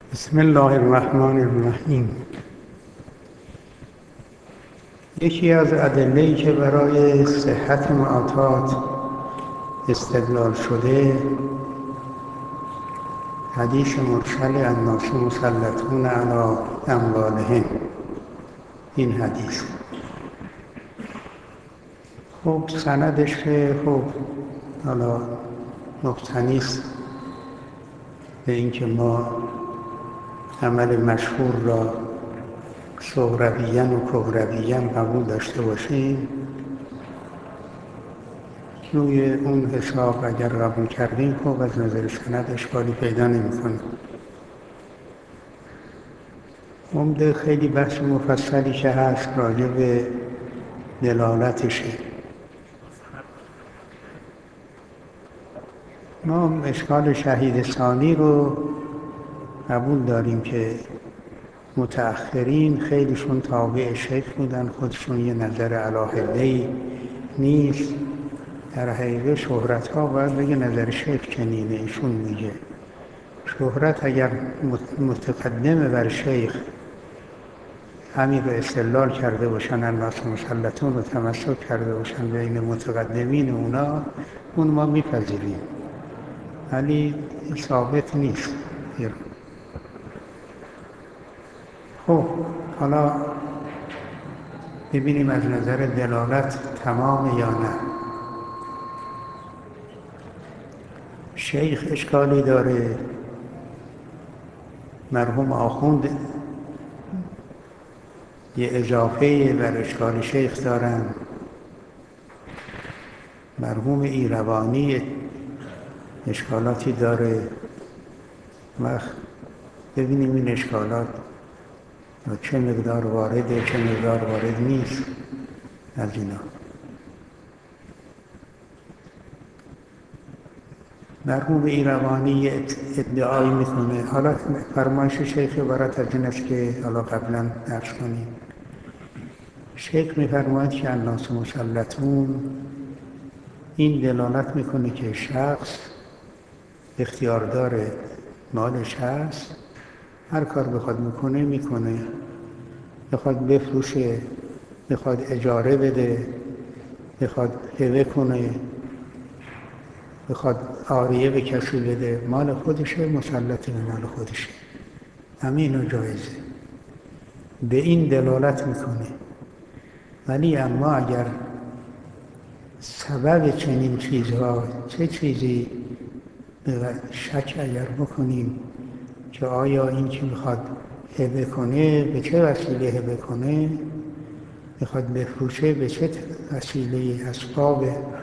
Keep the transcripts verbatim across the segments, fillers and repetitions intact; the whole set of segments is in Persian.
بسم الله الرحمن الرحیم. یکی از ادله‌ای که برای صحت معاطات استدلال شده حدیث مرسل الناس مسلطون علی اموالهم، این حدیث خب سندش که خب حالا مقتنی است به اینکه ما عمل مشهور را صغرویاً و کبرویاً قبول داشته باشیم. روی اون حساب اگر قبول کردیم خب از نظر سند اشکالی پیدا نمی‌کنه. عمده خیلی بحث مفصلی که هست راجع به دلالتشه. ما اشکال شهید ثانی رو قبول داریم که متأخرین خیلیشون تابع شیخ بودن، خودشون یه نظر علاهله‌ای نیست. در حقیقت شهرت ها باید بگه نظر شیخ چنینه، ایشون میگه شهرت اگر متقدمه بر شیخ همین رو استدلال کرده باشن، الناس مسلطون رو تمسک کرده باشن بین متقدمین اونا، اون ما میپذیریم، ولی ثابت نیست. خب حالا ببینیم از نظر دلالت تمام یا نه. شیخ اشکالی داره، مرحوم آخوند یه اضافه بر اشکال شیخ دارن، مرحوم ایروانی اشکالاتی داره. وقت ببینیم این اشکالات چه مقدار وارده چه مقدار وارد نیست از اینا. مرحوم ایروانی ادعایی میکنه، حالا فرمایش شیخ عبارت از این است که حالا قبلا عرض کنیم. شیخ میفرماید که الناس مسلطون این دلالت میکنه که شخص اختیاردار مالش هست، هر کار بخواد میکنه میکنه، بخواد بفروشه، بخواد اجاره بده، بخواد هبه کنه، بخواد عاریه به کسی بده، مال خودشه، مسلط به مال خودشه، همه اینا جایزه، به این دلالت میکنه. ولی اما اگر سبب چنین چیزها چه چیزی شک اگر بکنیم که آیا این که میخواد هبه کنه به چه وسیله هبه کنه، میخواد بفروشه به چه وسیله، اسباب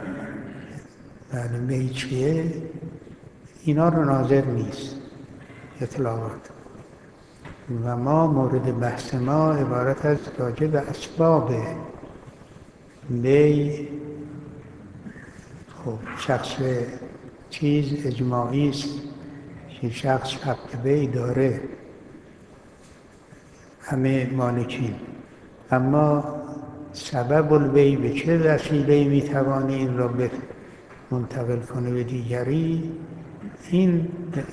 بله چیه، اینا رو ناظر نیست اطلاعات. و ما مورد بحث ما عبارت از راجع به اسباب بی. خب شخص چیز اجماعی است که شخص حق بی داره، همه مالکین، اما سبب البی به چه وسیله میتوانه این را به منتقل کنه به دیگری، این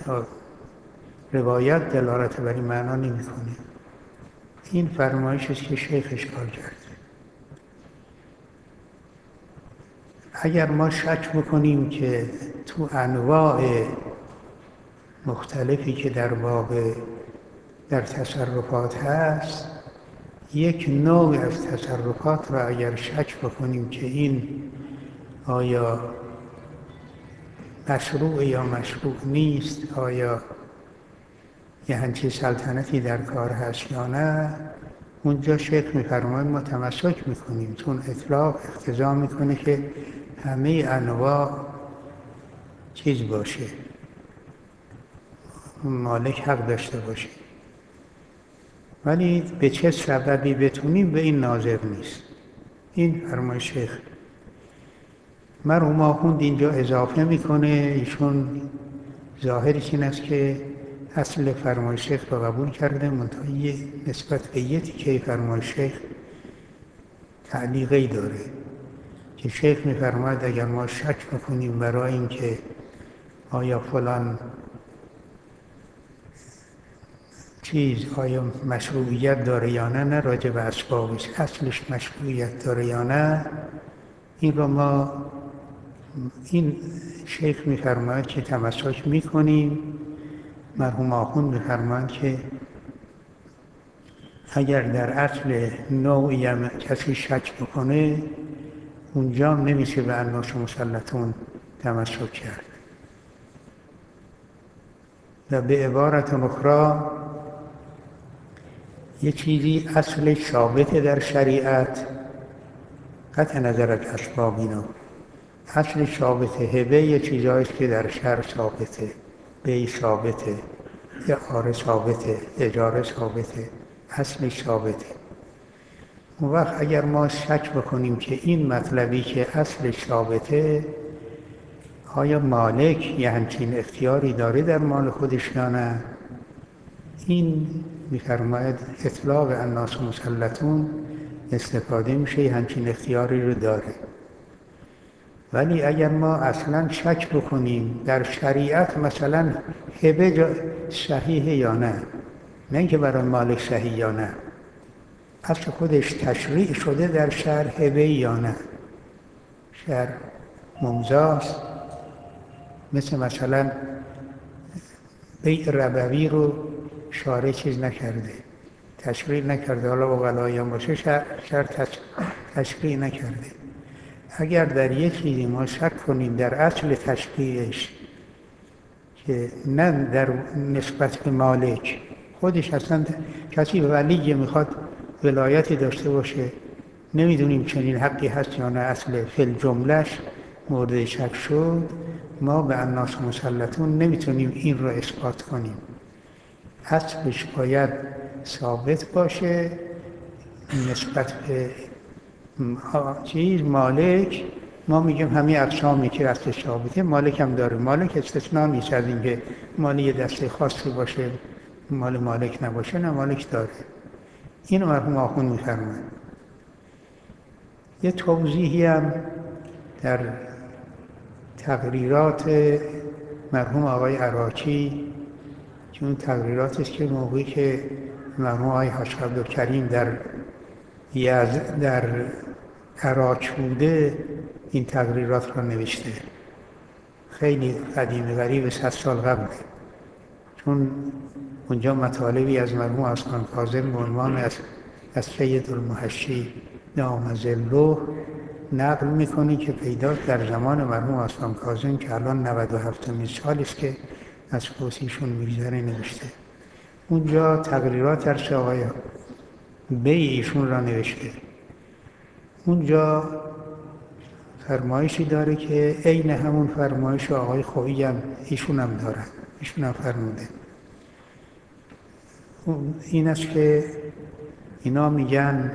روایت دلالت بر این معنا نمی‌کنه. این فرمایش است که شیخ اشکال کرده. اگر ما شک بکنیم که تو انواع مختلفی که در باب در تصرفات هست، یک نوع از تصرفات را اگر شک بکنیم که این آیا مشروع یا مشروع نیست، آیا یه همچین سلطنتی در کار هست یا نه، اونجا شیخ میفرماید ما تمسک میکنیم، چون اطلاق اقتضا میکنه که همه انواع چیز باشه، مالک حق داشته باشه. ولی به چه سببی بتونیم به این ناظر نیست. این فرمایش شیخ. مرحوم آخوند اینجا اضافه میکنه، ایشون ظاهرش این است که اصل فرمایش شیخ رو قبول کرده، منتها نسبت به یه تیکه فرمایش شیخ تعلیقی داره که شیخ میفرماید اگر ما شک بکنیم برای اینکه آیا فلان چیز آیا مشروعیت داره یا نه، نه راجع به اسبابش، اصلش مشروعیت داره یا نه، این رو ما این شیخ می‌فرماید که تمسک می‌کنیم. مرحوم آخوند می‌فرمایند که اگر در اصل نوعی هم کسی شک بکنه، اونجا هم نمیشه به الناس مسلطون تمسک کرد. و به عبارت اخرى یه چیزی اصلش ثابته در شریعت، قطع نظر از اسباب، اینا اصلش ثابته. هبه یه چیزهاییست که در شرع ثابته، بیع ثابته، اعاره ثابته، اجاره ثابته، اصلش ثابته. اون وقت اگر ما شک بکنیم که این مطلبی که اصلش ثابته، آیا مالک یه همچین اختیاری داره در مال خودش یا نه، این می‌فرماید اطلاق الناس مسلطون استفاده میشه، یه همچین اختیاری رو داره. ولی اگر ما اصلا شک بکنیم در شریعت مثلا هبه صحیحه یا نه، نه اینکه برای مالک صحیح یا نه، اصل خودش تشریع شده در شرع هبه یا نه، شرع ممضاست. مثل مثلا بیع ربوی رو شارع چیز نکرده، تشریع نکرده، حالا با ولایان باشه شرع تشریع نکرده. اگر در یک چیزی ما شک کنیم در اصل تشریعش که نه در نسبت به مالک خودش، اصلا کسی ولی میخواد ولایتی داشته باشه، نمیدونیم چنین حقی هست یا نه، اصل فی جملهش مورد شک شد، ما به الناس مسلطون نمیتونیم این رو اثبات کنیم. اصلش باید ثابت باشه نسبت به چیز مالک. ما میگیم همین اقسامی که اصلش ثابته مالک هم داره، مالک استثناء نیست از اینکه مال یه دسته خاصی باشه مال مالک نباشه، نه مالک داره. اینو مرحوم آخوند می‌فرمایند. یه توضیحی هم در تقریرات مرحوم آقای عراقی، که اون تقریراتی است که موقعی که مرحوم آقای حاج عبدالکریم در یزد در عراق بوده این تقریرات را نوشته، خیلی قدیم غریب، صد سال قبل، چون اونجا مطالبی از مرحوم اسقان کاظم به عنوان از از سید المحشی دام ظله نقل میکنه که پیداست در زمان مرحوم اسقان کاظم که الان نود و هفتمین سالی است که از فوتیشون میگذره نوشته. اونجا تقریرات درس آقای بیع ایشون را نوشته. اونجا فرمایشی داره که عین همون فرمایش آقای خویی هم ایشون هم دارن، ایشون هم فرموده. این است که اینا میگن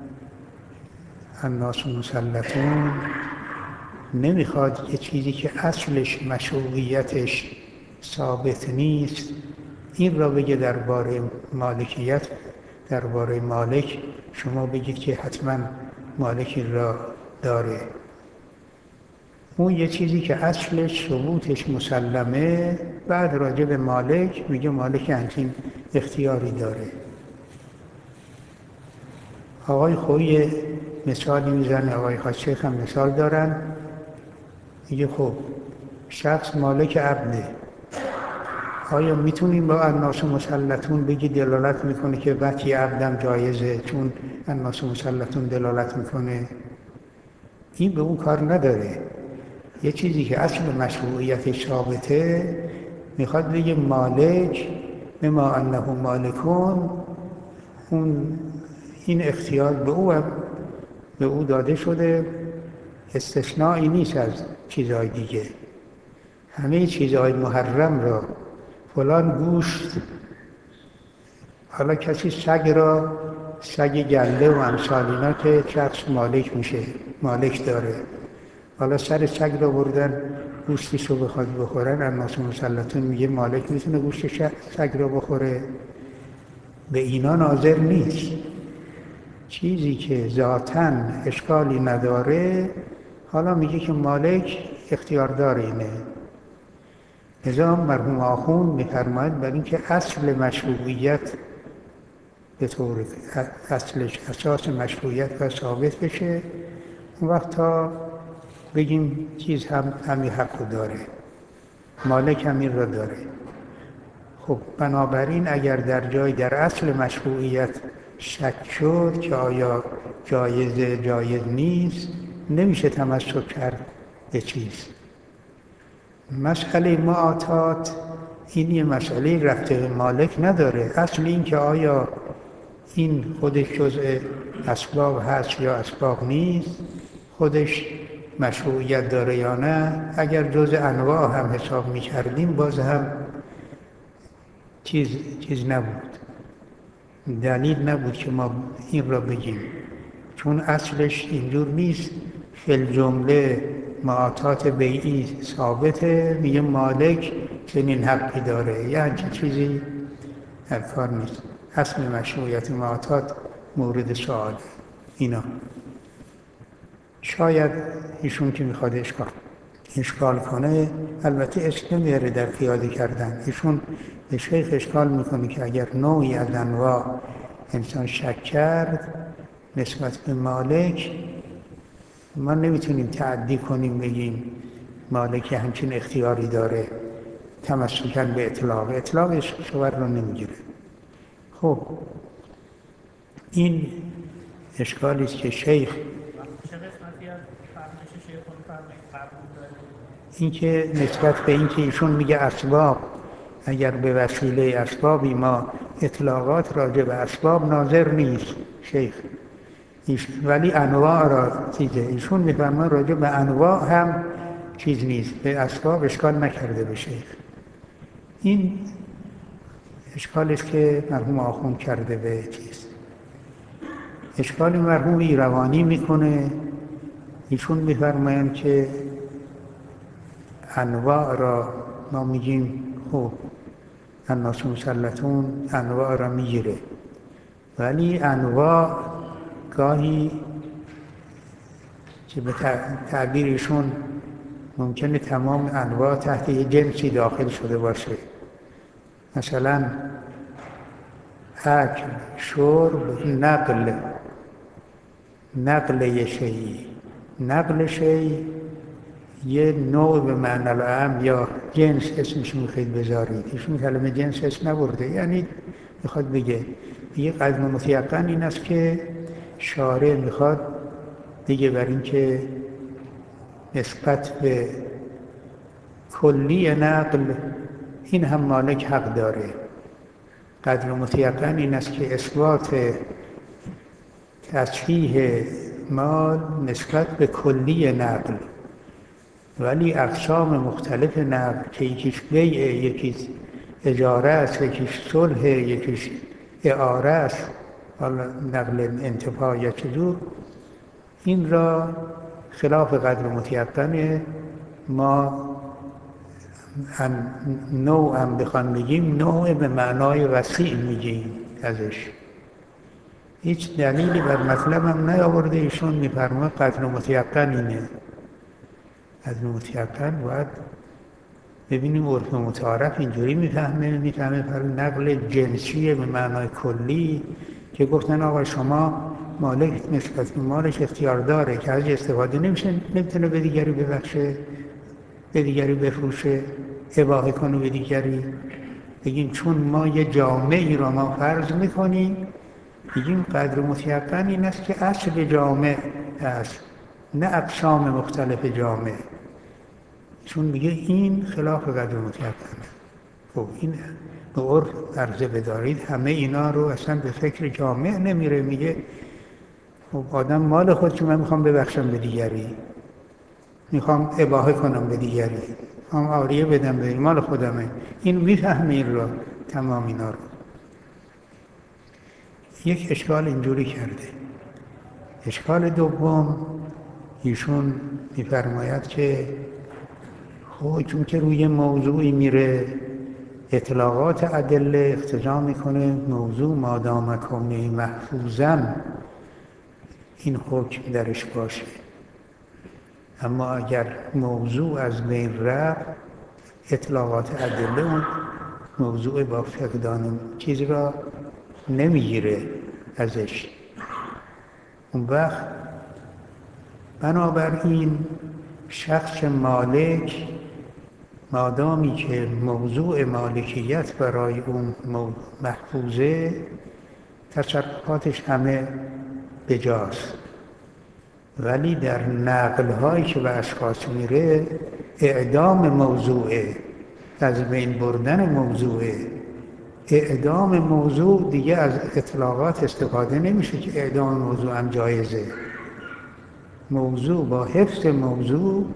الناس مسلطون نمیخواد یه چیزی که اصلش مشروعیتش ثابت نیست این را بگه درباره مالکیت، درباره مالک شما بگید که حتما مالکی را داره. اون یه چیزی که اصلش ثبوتش مسلمه، بعد راجع به مالک میگه مالک همچین اختیاری داره. آقای خویی مثالی میزنه، آقای حاج شیخ هم مثال دارن، میگه خب شخص مالک عبده، آیا میتونیم با الناس مسلطون بگی دلالت میکنه که وطی عبدم جایزه چون الناس مسلطون دلالت میکنه؟ این به اون کار نداره. یه چیزی که اصل مشروعیتش ثابته میخواد بگه مالک بما انه مالکون، اون این اختیار به او به او داده شده، استثنایی نیست از چیزهای دیگه. همه چیزهای محرم را، فلان گوشت، حالا کسی سگ را، سگ گله و امثال اینا که شخص مالک میشه، مالک داره، حالا سر سگ را بردن گوشتش رو بخواد بخورن، الناس مسلطون میگه مالک میتونه گوشت سگ را بخوره؟ به اینا ناظر نیست. چیزی که ذاتاً اشکالی نداره حالا میگه که مالک اختیار داره اینه. لذا مرحوم آخوند می‌فرماید برای اینکه اصل مشروعیت به طور اصلش اساس مشروعیت و ثابت بشه، اون وقت تا بگیم چیز هم همین حق داره، مالک همین را داره. خب بنابراین اگر در جای در اصل مشروعیت شک شد که آیا جایز جایز نیست، نمیشه تمسک کرد به چیز. مسئله معاطات این یه مسئله رفته به مالک نداره. اصل این که آیا این خودش جزء اسباب هست یا اسباب نیست، خودش مشروعیت داره یا نه. اگر جزء انواع هم حساب می کردیم باز هم چیز, چیز نبود، دلیل نبود که ما این را بگیم، چون اصلش اینجور نیست. فی جمله معاطات بیعی ثابته، میگه مالک چنین حقی داره، یعنی چه چیزی در کار نیست. اصل مشروعیت معاطات مورد سؤاله. اینا شاید ایشون که میخواد اشکال اشکال کنه، البته اسم نمیاره در پیاده کردن. ایشون به شیخ اشکال میکنه که اگر نوعی از انواع انسان شک کرد نسبت به مالک، ما نمیتونیم تعدی کنیم بگیم مالک همچین اختیاری داره، تمسکاً به اطلاق اطلاقش شور رو نمیگیره. خب این اشکالی است که شیخ این که نسبت به این که ایشون میگه اسباب، اگر به وسیله اسبابی ما اطلاقات راجع به اسباب ناظر نیست شیخ، ولی انواع را چیزه. ایشون میفرما راجع به انواع هم چیز نیست، به اسباب اشکال نکرده به شیخ. این اشکالی است که مرحوم آخوند کرده به چیز. اشکال مرحوم ایروانی میکنه. ایشون میفرمایند که انواع را ما میگیم خب الناس مسلطون انواع را میگیره، ولی انواع گاهی که به تعبیرشون ممکنه تمام انواع تحت یه جنسی داخل شده باشه. مثلا اکل، شرب، نقل نقل یه شیئی، نقل شیئی یه نوع به معنی العام یا جنس اسمش میخواید بذارید، ایشون کلمه جنس اسم نبرده، یعنی میخواد بگه یه قدر متیقن این است که شارع میخواد بگه بر این که نسبت به کلی نقل این هم مالک حق داره. قدر متیقن این است که اثبات تصحیح مال نسبت به کلی نقل، ولی اقسام مختلف نقل که یکیش بیعه، یکیش اجاره است، یکیش صلح، یکیش اعاره است، حالا نقل انتفاع یا چجور، این را خلاف قدر متیقن ما نوع هم بخوان بگیم نوع به معنای وسیع میگیم ازش. هیچ دلیلی بر مطلب هم نیاورده. ایشون میفرماید قدر متیقن اینه. قدر متیقن باید ببینیم عرف متعارف اینجوری میفهمه میفهمه پر نقل جنسیه به معنای کلی که گفتن آقا شما مالک نسبت به مالش اختیار داره که از استفاده نمیشه، نمیتونه به دیگری ببخشه، به دیگری بفروشه، اباحه کنه به دیگری. بگیم چون ما یه جامعی را ما فرض میکنیم، بگیم قدر متیقن این است که اصل جامع است، نه اقسام مختلف جامع. چون میگه این خلاف قدر متیقنه. خب این به عرف عرضه بدارید، همه اینا رو اصلا به فکر جامع نمیره. میگه خب آدم مال خود که من میخوام ببخشم به دیگری، میخوام اباحه کنم به دیگری، میخوام عاریه بدم به مال خودمه، این میفهمه این رو، تمام اینا رو. یک اشکال اینجوری کرده. اشکال دوم ایشون میفرماید که خب چون که روی موضوعی میره اطلاقات ادله اقتضا میکنه موضوع مادام کونه محفوظن این حکم درش باشه، اما اگر موضوع از بین رفت اطلاقات ادله اون موضوع با فقدان چیز را نمیگیره ازش. اون وقت بنابراین شخص مالک مادامی که موضوع مالکیت برای اون محفوظه، تصرفاتش همه بجاست. ولی در نقل هایی که به اشخاص میره اعدام موضوعه، از بین بردن موضوعه. اعدام موضوع دیگه از اطلاقات استفاده نمیشه که اعدام موضوع هم جایزه. موضوع با حفظ موضوع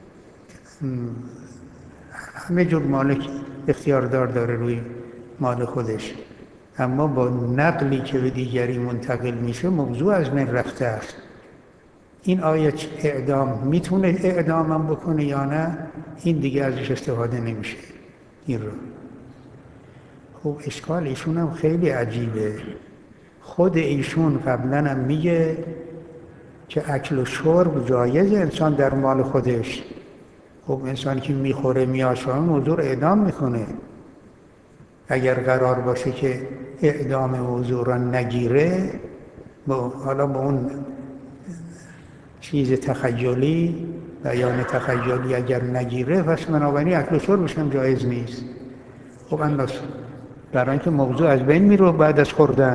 همه جور مالک اختیاردار داره روی مال خودش، اما با نقلی که به دیگری منتقل میشه موضوع از من رفته است. این آیه اعدام میتونه اعدامم بکنه یا نه، این دیگه ازش استفاده نمیشه. این رو خب اشکال ایشون هم خیلی عجیبه. خود ایشون قبلا هم میگه که اکل و شرب جایز انسان در مال خودش. خب انسان که میخوره میاشامه موضوع رو اعدام میکنه. اگر قرار باشه که اعدام موضوع را نگیره، با حالا با اون چیز تخیلی، بیان تخیلی اگر نگیره، پس بنابراین اکل و شربش هم جایز نیست. خب انداز برای اینکه موضوع از بین میره بعد از خوردن.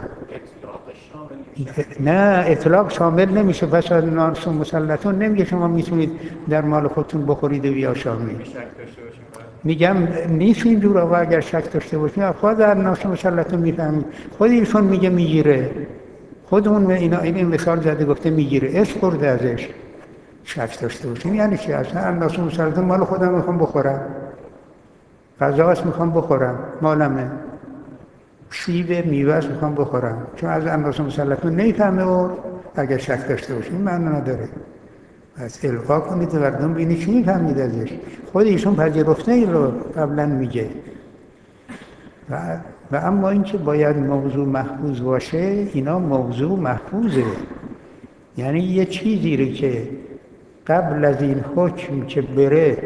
نه اطلاق شامل نمیشه. پس از ناس مسلطون نمیگه شما میتونید در مال خودتون بخورید و بیاشامید. میگم نیست اینجور. آقا اگر شک داشته باشید خود در ناس مسلطون میفهمید. خود ایشون میگه میگیره. خود اون اینا این مثال زده گفته میگیره، اش خورده ازش. شک داشته باشید یعنی چی؟ اصلا ناس مسلطون مال خودم میخوام بخورم، غذاست میخوام بخورم، مالمه، سیب میوه‌اش میخوام بخورم، چون از اندازه مسلطون نمیفهمه و اگر شک داشته باشیم معنی نداره. پس القا کنید و مردم بینی چی میفهمید ازش. خود ایشون پذیرفته این رو قبلا میگه. و, و اما اینکه باید موضوع محفوظ باشه، اینا موضوع محفوظه. یعنی یه چیزی رو که قبل از این حکم که بره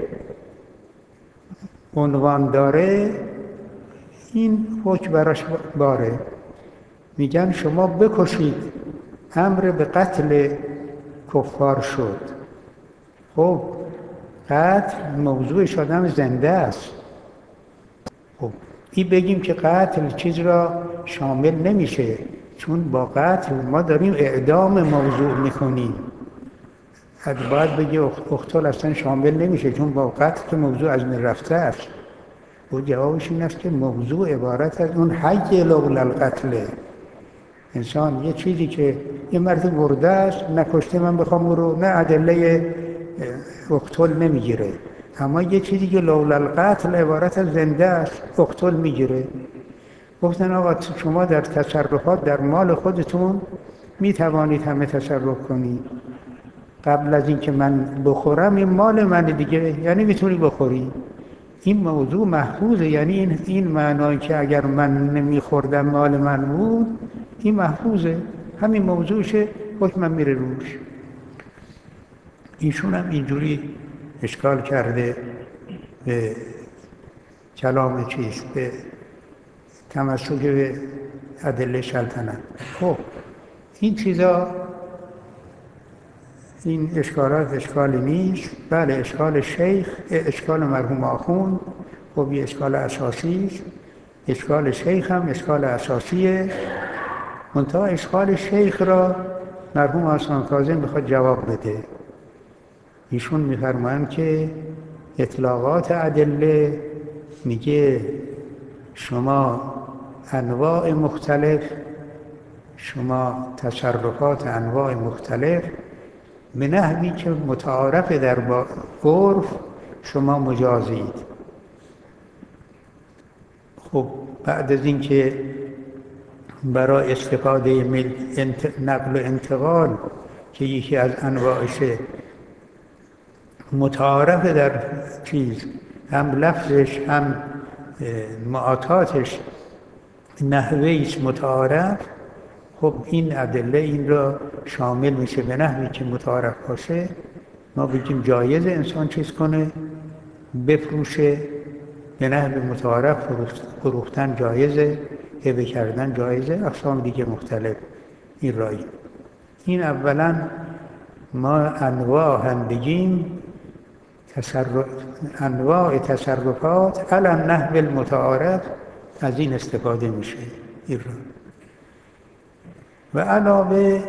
عنوان داره، این حکم براش باره. میگن شما بکشید، امر به قتل کفار شد. خب قتل موضوعش آدم زنده است. خب این بگیم که قتل چیز را شامل نمیشه، چون با قتل ما داریم اعدام موضوع میکنیم. حد باید بگی اقتل اصلا شامل نمیشه، چون با قتل که موضوع از من رفته است. و جوابش این است که موضوع عبارت از اون حی لولا القتل. انسان یه چیزی که یه مرد مرده است، نکشته من بخوام رو، نه ادله اقتل نمیگیره. اما یه چیزی که لولا القتل عبارت از زنده است، اقتل میگیره. گفتن آقا شما در تصرفات در مال خودتون میتوانید همه تصرف کنید. قبل از اینکه من بخورم این مال من دیگه، یعنی میتونی بخوری. این موضوع محفوظه. یعنی این این معنایی که اگر من نمیخوردم مال من بود، این محفوظه. همین موضوعشه، حکمم میره روش. ایشون هم اینجوری اشکال کرده به کلام چیز، به تمسک به ادله سلطنت. خب این چیزا، این اشکالات اشکالی نیست. بله اشکال شیخ، اشکال مرحوم آخوند خب یه اشکال اساسی است. اشکال شیخ هم اشکال اساسیه. منتها اشکال شیخ را مرحوم حسن کاظم میخواد جواب بده. ایشون میفرمایند که اطلاقات ادله میگه شما انواع مختلف، شما تصرفات انواع مختلف به نحوی که متعارف در عرف شما مجازید. خب بعد از اینکه برای استفاده نقل و انتقال که یکی از انواعشه متعارف در چیز، هم لفظش هم معاطاتش نحویش متعارف، خب این ادله این را شامل میشه به نحوی که متعارف باشه. ما بگیم جایز انسان چیز کنه، بفروشه به نحو متعارف فروختن جایزه، هبه کردن جایزه، اقسام دیگه مختلف این رایی. این اولا ما انواع هم بگیم تصرف، انواع تصرفات علی النحو المتعارف از این استفاده میشه این را. و علاوه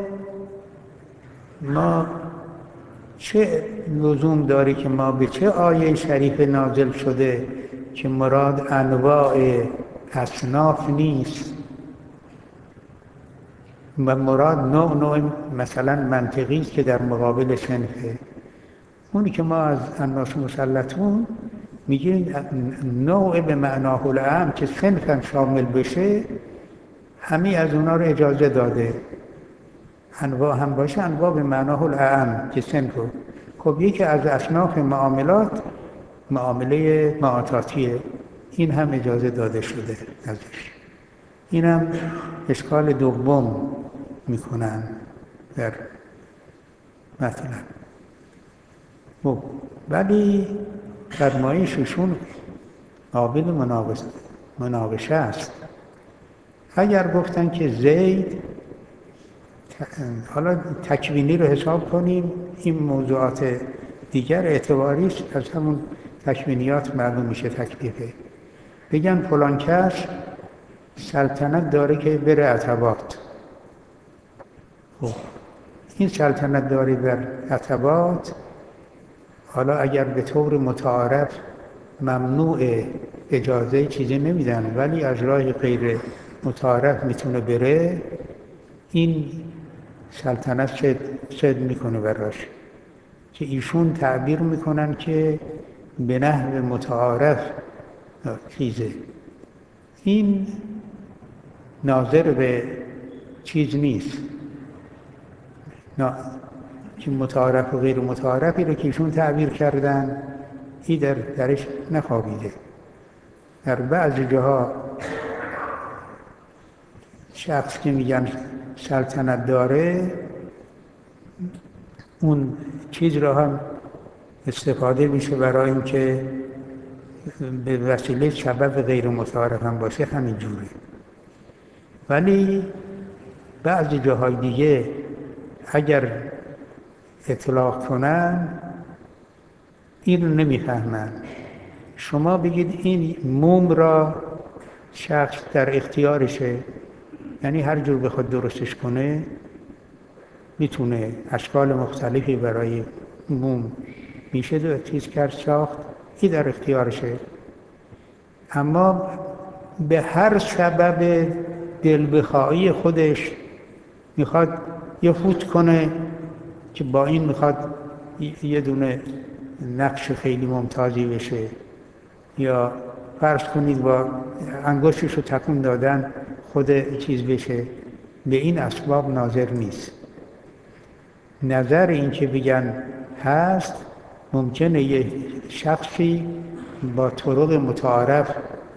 ما چه لزوم داری که ما به چه آیه شریف نازل شده که مراد انواع اصناف نیست و مراد نوع نوع مثلا منطقی است که در مقابل صنفه. اونی که ما از الناس مسلطون میگیم نوع به معناه الاعم که صنفم شامل بشه، همه از اونا رو اجازه داده. انواع هم باشه، انواع به معناه الاعم که صنف رو. خب یکی از اصناف معاملات معامله معاطاتیه، این هم اجازه داده شده ازش. این هم اشکال دوم میکنن در مطلب. خب ولی فرمایششون قابل مناقشه است. اگر گفتن که زید، حالا تکوینی رو حساب کنیم، این موضوعات دیگر اعتباریش از همون تکوینیات معلوم میشه تکلیفه. بگن فلان کس سلطنت داره که بره عتبات. خب این سلطنت داره بر عتبات، حالا اگر به طور متعارف ممنوع اجازه چیزی نمیدن، ولی از راه غیر متعارف میتونه بره، این سلطنت شد, شد میکنه براش، که ایشون تعبیر میکنن که به نحو متعارف چیزه. این ناظر به چیز نیست، نه که متعارف و غیر متعارفی رو که ایشون تعبیر کردن این در درش نخوابیده. در بعضی جاها شخص که میگن سلطنت داره، اون چیز را هم استفاده میشه برای اینکه به وسیله سبب غیر متعارف هم باشه، همین جوره. ولی بعضی جاهای دیگه اگر اطلاق کنن این رو نمیفهمن. شما بگید این موم را شخص در اختیارشه، یعنی هر جور بخواد درستش کنه میتونه، اشکال مختلفی برای موم میشه دو چیز کرد ساخت، این در اختیارشه. اما به هر سبب دل بخواهی خودش میخواد یه فوت کنه که با این میخواد یه دونه نقش خیلی ممتازی بشه، یا فرض کنید با انگشتش رو تکون دادن خود چیز بشه، به این اسباب ناظر نیست. نظر این که بگن هست، ممکنه یه شخصی با طرق متعارف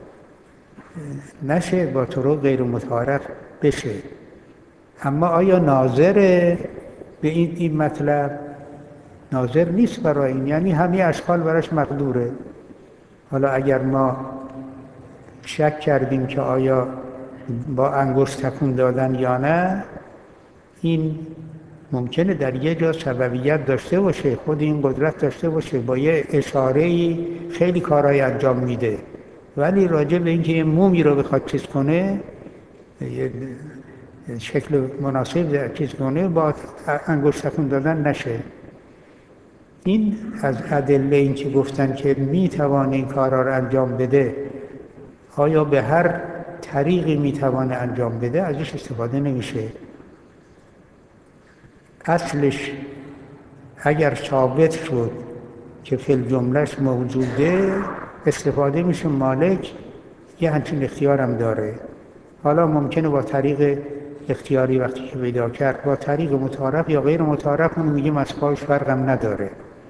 نشه، با طرق غیر متعارف بشه. اما آیا ناظر به این, این مطلب؟ ناظر نیست برای این، یعنی همه اشکال براش مقدوره. حالا اگر ما شک کردیم که آیا با انگشت تکون دادن یا نه، این ممکنه در یه جا سببیت داشته باشه، خود این قدرت داشته باشه، با یه اشاره‌ای خیلی کارهای انجام میده، ولی راجع به اینکه یه مومی رو بخواد چیز کنه، یه شکل مناسب چیز کنه، با انگشت تکون دادن نشه. این از ادله این که گفتن که میتوانه این کارها رو انجام بده، آیا به هر طریقی میتوانه انجام بده، ازش استفاده نمیشه. اصلش اگر ثابت شد که فی الجملهش موجوده، استفاده میشه. مالک یه همچین اختیارم داره. حالا ممکنه با طریق اختیاری وقتی که پیدا کرد، با طریق متعارف یا غیر متعارف، اون میگیم از پایش فرقم نداره.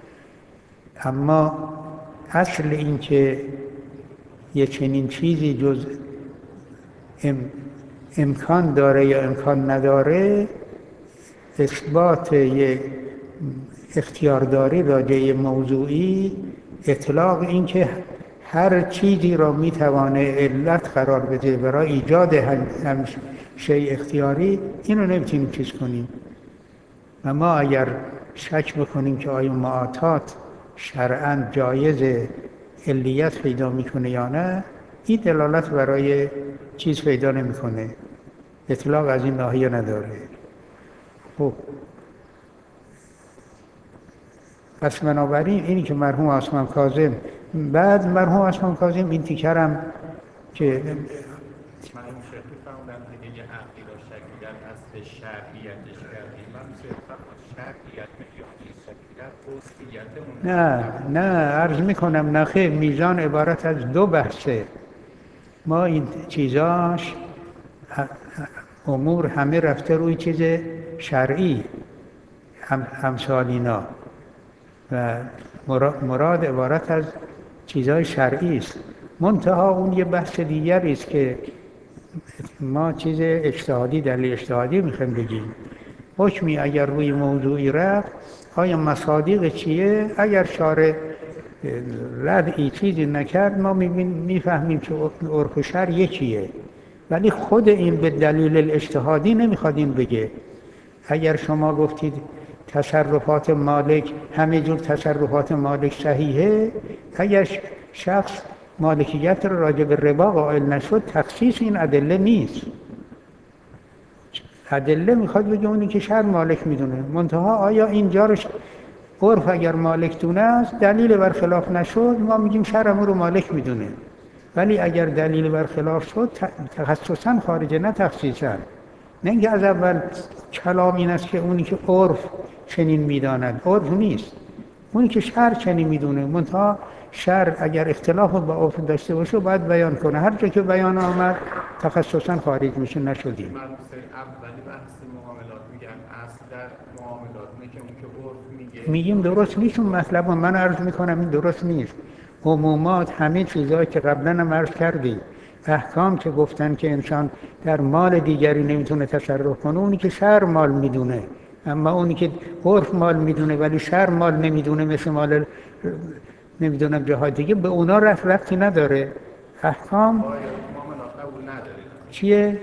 اما اصل این که یه چنین چیزی جز ام امکان داره یا امکان نداره، اثبات یک اختیارداری راجع موضوعی، اطلاق این که هر چیزی را میتوانه علت قرار بده برای ایجاد هم شیء اختیاری، اینو نمیتونیم چیز کنیم. و ما اگر شک بکنیم که آیا معاطات شرعاً جایز علیت پیدا میکنه یا نه، این دلالت برای چیز پیدا نمیکنه، اطلاق از این ناحیه نداره. خب پس بنابراین اینی که مرحوم عثمان کاظم، بعد مرحوم عثمان کاظم این تیکرم که مرحوم شیخ فرمودن دیگه یه عقلی را شک می‌کرد از شرعیتش کردیم، من صرفا شرعیت می‌گم، نه نه عرض میکنم نخیر، میزان عبارت از دو بحثه. ما این چیزاش امور همه رفته روی چیز شرعی هم همسال اینا و مراد عبارت از چیزهای شرعی است. منتها اون یه بحث دیگری است که ما چیز اجتهادی دلیل اجتهادی میخوایم بگیم. حکمی اگر روی موضوعی رفت، آیا مصادیق چیه؟ اگر شارع ردعی چیزی نکرد، ما میفهمیم که عرف و شرع یکیه، ولی خود این به دلیل الاجتهادی نمیخواد این بگه. اگر شما گفتید تصرفات مالک همه جور تصرفات مالک صحیحه، اگر شخص مالکیت را راجع به ربا قائل نشد، تخصیص این ادله نیست. ادله میخواد بگه اونی که شرع مالک میدونه. منتها آیا اینجا رو عرف اگر مالک دونه است، دلیل برخلاف نشد، ما میگیم شرع امور رو مالک میدونه. ولی اگر دلیل برخلاف شد، تخصصا خارجه، نه تخصیصا. نه اینکه از اول کلام این است که اونی که عرف چنین میداند، عرف نیست، اونی که شرع چنین میدونه. منتها شرع اگر اختلاف با عرف داشته باشه باید بیان کنه. هر جا که بیان آمد تخصصا خارج میشه، نشدیم. من اولی بحث معاملات میگم، اصل در معاملات میگه اون که عرف میگه، میگیم درست نیست اون مطلب. من عرض میکنم این درست نیست. عمومات همه چیزایی که قبلا هم عرض کردیم، احکام که گفتن که انسان در مال دیگری نمیتونه تصرف کنه، اونی که شرع مال میدونه. اما اونی که عرف مال میدونه ولی شرع مال نمیدونه، مثل مال نمیدونم جاهای دیگه، به اونا رفت رفتی نداره. احکام معاملات قبول نداره. چیه؟ قاعده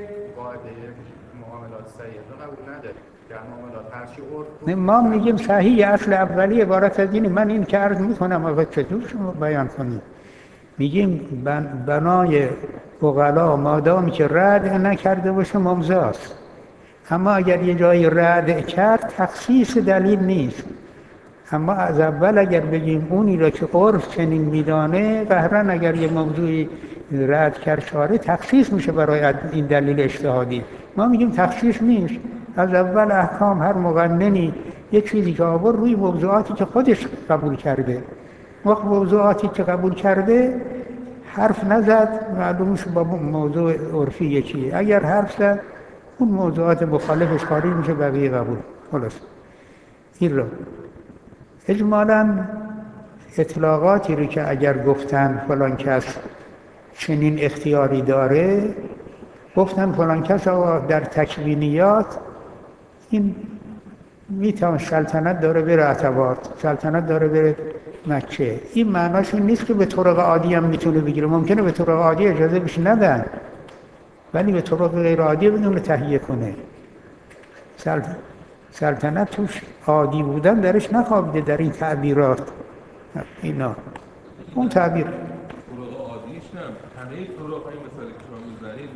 معاملات صحیح قبول نداره. در معاملات هرچی عرف، ما میگیم صحیح، اصل اولی عبارت از اینه. من این که عرض میکنم آقا چطور شما بیان کنید. میگیم بنای عقلا مادامی که رد نکرده باشه ممضاست. اما اگر یه جایی رد کرد، تخصیص دلیل نیست. اما از اول اگر بگیم اونی را که عرف چنین میدانه، قهرن اگر یه موضوعی رد کرد شارع، تخصیص میشه برای این دلیل اجتهادی. ما میگیم تخصیص نیست. از اول احکام هر مقننی یه چیزی که آورد روی موضوعاتی که خودش قبول کرده. وقت موضوعاتی که قبول کرده حرف نزد، معلومش با موضوع عرفی یکیه. اگر حرف زد، اون موضوعات مخالفش خارج میشه، بقیه قبول. خلاص این رو اجمالاً اطلاقاتی رو که اگر گفتن فلان کس چنین اختیاری داره، گفتن فلان کس در تکوینیات این میتونه سلطنت داره بره عتبات، سلطنت داره بره مکه. این معناش این نیست که به طرق عادی هم میتونه بگیره. ممکنه به طرق عادی اجازه بشه ندن، ولی به طرق غیر عادی بدون تهیه کنه. سلطنت سلطنت توش عادی بودن درش نخوابیده در این تعبیرات. اینا اون تعبیر طرق عادیش نه، همه طرق های مثلا که شما میزنید،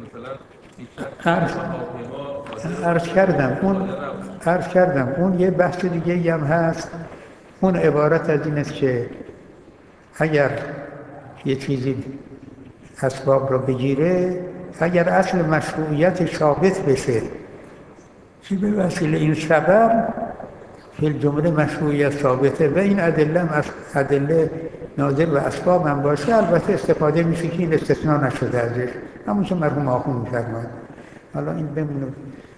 مثلا عرض کردم اون عرض کردم اون یه بحث دیگه هم هست. اون عبارت از این است که اگر یه چیزی اسباب رو بگیره، اگر اصل مشروعیت ثابت بشه چی به وسیله این سبب، فی الجمله مشروعیت ثابته و این ادله هم ادله ناظر و اسباب هم باشه، البته استفاده میشه که این استثناء نشده ازش، همون که مرحوم آخوند می‌فرمایند. حالا این بمونه.